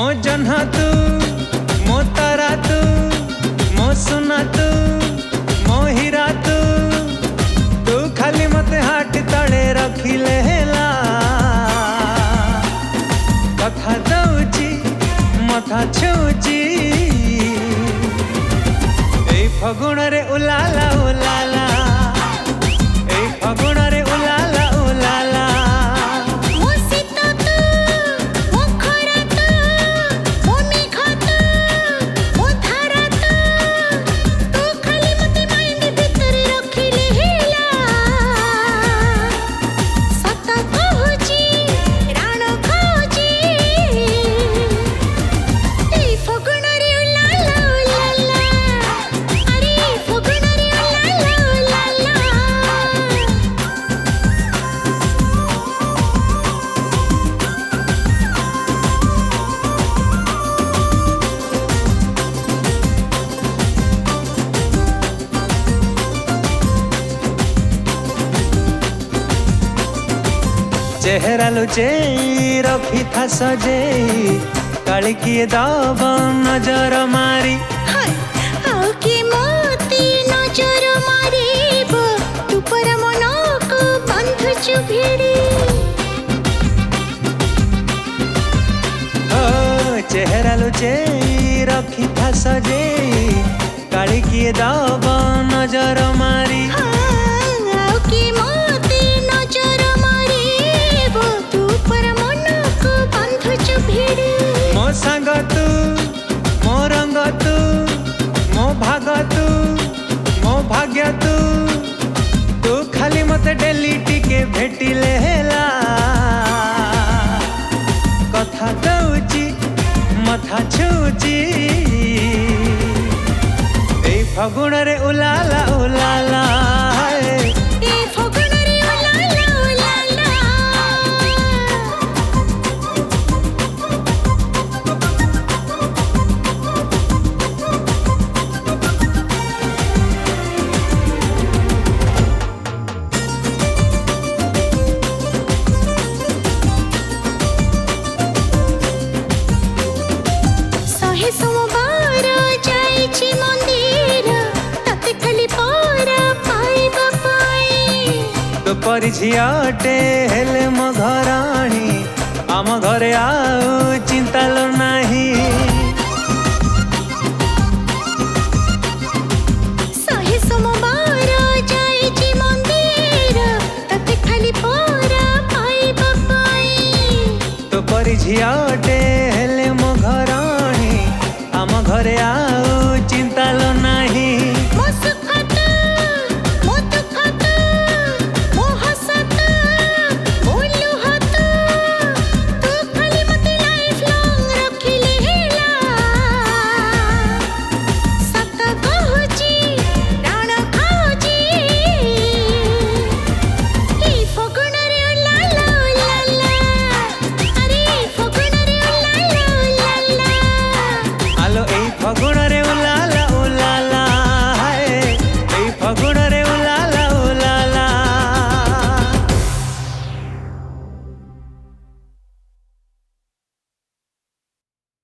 जन्हा तू मो तारा तू मो सुना तू मो हीरा तू तू खाली मते हाथ तले रखिले हेला कथा दउची मथा छुची ए फगुण रे उलाला उलाला ए फगुण रे उलाला उलाला चेहरा लुचे रखी था सजे काली किए दब नजर मारी की मोती नजर मारिबो तू पर मन को बंधुचु भिड़ी चेहरा लुचे रखी था सजे काली किए दब नजर मारी मो संग तू मो रंग तू मो भाग तू मो भाग्य तू तू खाली मते डेली टिके भेटिले हेला कथा दउची मथा छुची ए फगुण रे उलाला उलाला तो परी झियाटे हेले मो घराणी आम घरे आउ चिंता लो नाही सहे सोमवार जाइछि मंदिर तते खाली पोरा पाइबा पाई तो परी झियाटे